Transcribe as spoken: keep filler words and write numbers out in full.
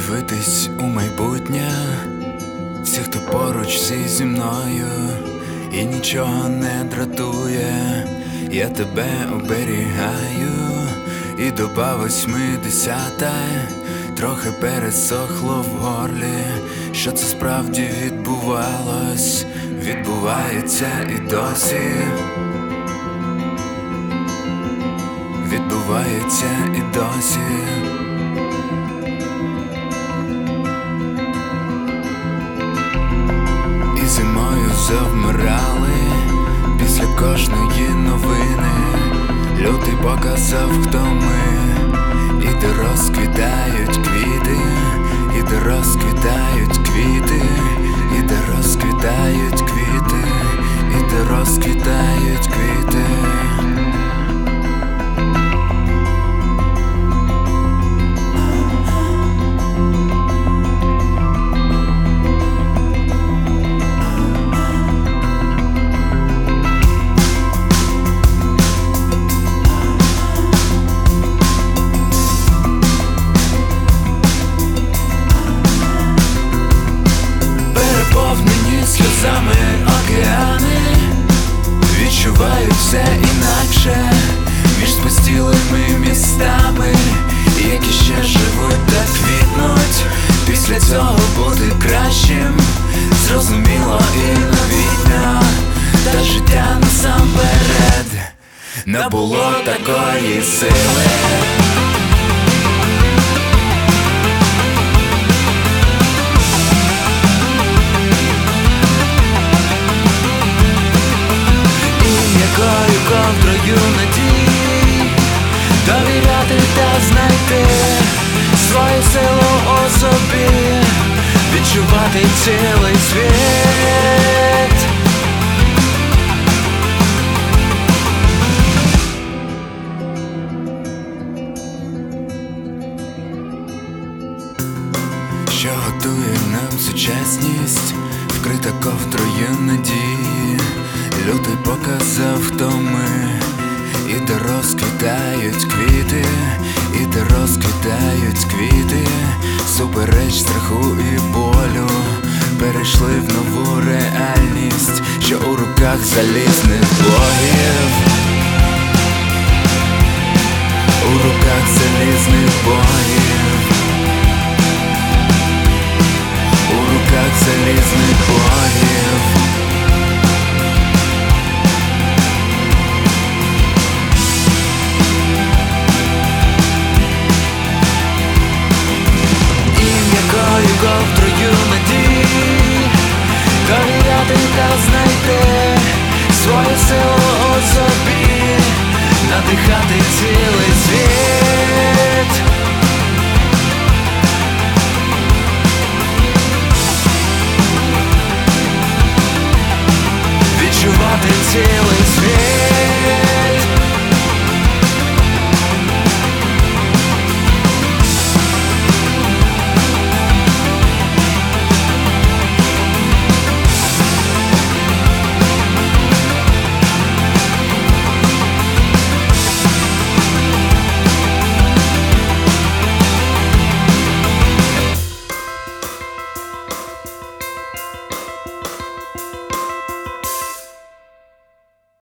дивитись у майбутнє, всі, хто поруч, всі зі мною, і нічого не дратує, я тебе оберігаю, і доба восьмидесята трохи пересохло в горлі. Що це справді відбувалось, відбувається і досі, відбувається і досі. І зимою завмирали після кожної новини. Лютий показав, хто ми, і де розквітають квіти, і де розквітають квіти, і де розквітають квіти, і де розквітають квіти. Сльозами океани відчувають все інакше, між спустілими містами, які ще живуть та квітнуть. Після цього бути кращим зрозуміло і новітньо, та життя насамперед набуло такої сили. Якою ковдрою надій довіряти та знайти свою силу у собі, відчувати цілий світ. Що готує нам сучасність, вкрита ковдрою надії. Лютий показав, хто ми, і де розквітають квіти, і де розквітають квіти. Супереч страху і болю перейшли в нову реальність, що у руках залізних богів, у руках залізних богів, у руках залізних богів.